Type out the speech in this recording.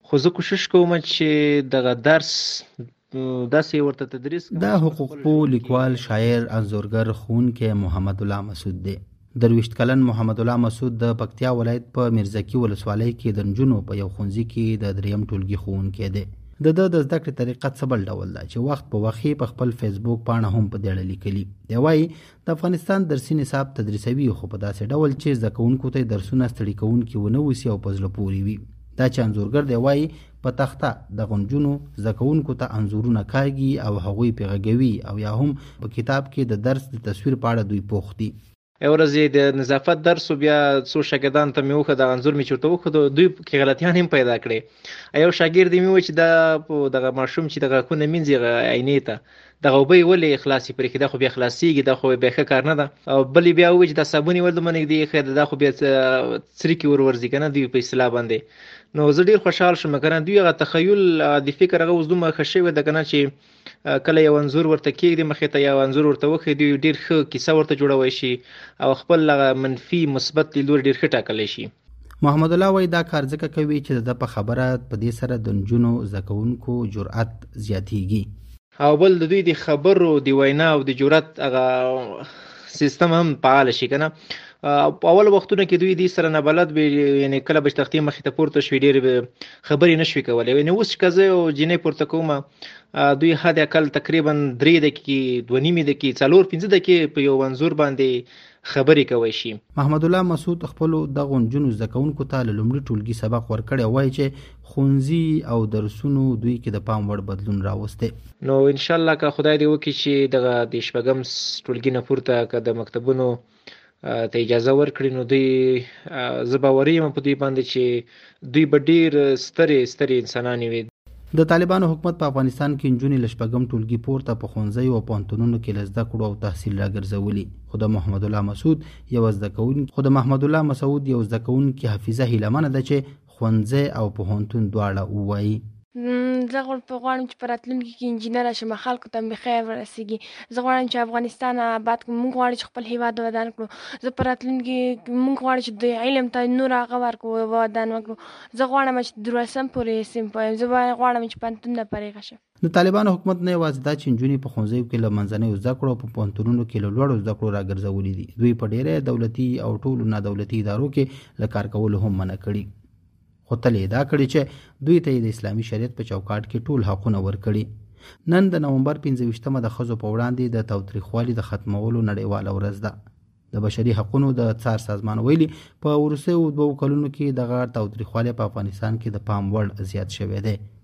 خو زه کوشش کوم چې دغه درس داسې ورته تدریس کړم. دا حقوق پوه لیکوال، شاعر، انځورګر، ښوونکی محمد الله مسعود دی. 23 کلن محمد الله مسعود د پکتیا ولایت په میرزکي ولسوالۍ کې د نجونو په یو ښوونځي کې د 3م ټولګي ښوونکی دی. د زده کړې طریقه څه بل ډول ده چې وخت په وخت په خپل فیسبوک پاڼه هم په دې اړه لیکلي. دی وایي د افغانستان درسي نصاب تدریسوي، خو په داسې ډول چې زده کوونکو ته درسونه ستړي کوونکي ونه وسي او په زړه پورې وي. دا چې انځورګر دی وایي په تخته د نجونو زده کوونکو ته انځورونه کاږي او هغوی پرې غږوي، او یا هم په کتاب کې د درس د تصویر په اړه دوی پوښ دي. یو ورځ د نظافت درس و، بیا څو شاګردانو ته مې وښود، انځور مې چې ورته وښود، دوی کې غلطیان هم پیدا کړې. یو شاګرد مې وویل چې دا دغه ماشوم چې د غاښونه مینځي عینې ته دغه اوبه یې ولې خلاصې پرېښي، دا خو بیا خلاصېږي، دا خو بیا ښه کار نه ده. او بل بیا وویل چې دا صابون یې ولې دومره نږدې ایښی، دا خو بیا څرکې ورورځي که نه دوی په اصطلاح باندې. نو زه ډېر خوشحال شوم که نه، دوی هغه تخیل د فکر هغه اوس دومره ښه شوی ده که نه چې کله یو انځور ورته کېږدي مخې ته، یو انځور ورته وښیي، دوی ډېر ښه کیسه ورته جوړولی شي او خپل هغه منفي مثبت لیدلوری ډېر ښه ټاکلی شي. محمد الله وایي دا کار ځکه کوي چې د په خبره په دې سره د نجونو زده کوونکو جرأت زیاتېږي، او بل د دوی د خبرو د وینا او د جرأت هغه سیستم هم فعال شي که نه. په اول وختونو کې دوی دې سره نابلد وي، یعنې کله به چې تختې مخې ته پورته شوي ډېرې خبرې نه شوي کولی. یعنې اوس که زه یو جینۍ پورته کومه، دوی حد اقل تقریبا 3 دقیقې 2.5 دقیقې 4-5 دقیقې په یو انځور باندې خبرې کوی شي. محمد الله مسعود خپلو دغو نجونو زده کوونکو ته له لومړي ټولګي سبق ورکړی، وایي چې ښوونځي او درسونو دوی کې د پام وړ بدلون راوستی. نو انشاءالله که خدای دې وکړي چې دغه د 4م ټولګي نه پورته که د مکتبونو ته اجازه ورکړي، نو دوی زه باوري یم په دوی باندې چې دوی به ډېر سترې انسانانې وي. د طالبانو حکومت په افغانستان کې نجونې له 4م ټولګي پورته په ښوونځیو او پوهنتونونو کې له زده کړو او تحصیل راګرځولي. خو د محمد الله مسعود یو زده کوونکي حافظه هیلهمنه ده چې ښوونځی او پوهنتون دواړه ووایي. زه غواړم چې په راتلونکي کې انجینر شم، خلکو ته مې خیر ورسیږي. زه غواړم چې افغانستان آباد کړو، موږ غواړو چې خپل هیواد ودان کړو. زه په راتلونکي کې موږ غواړو چې د علم ته نور هغه ورکړو، ودان وکړو. زه غواړم چې 12م پورې صنف وایم، زه غواړم چې پوهنتون نه فارغه شم. د طالبانو حکومت نه یوازې دا چې نجونې په ښوونځیو کې له منځنیو زده کړو او په پوهنتونونو کې له لوړو زده کړو راګرځولي دي، دوی په ډېری دولتي او ټولو نادولتي ادارو کې له کار کولو هم منع کړي. خو تل یې دا کړي چې دوی ته د اسلامي شریعت په چوکاټ کې ټول حقونه ورکړي. نن د نومبر 25مه د ښځو په وړاندې د تاوتریخوالي د ختمولو نړیواله ورځ ده. د بشري حقونو د څار سازمان ویلي په وروستیو 2 کلونو کې دغه تاوتریخوالی په افغانستان کې د پام وړ زیات شوی دی.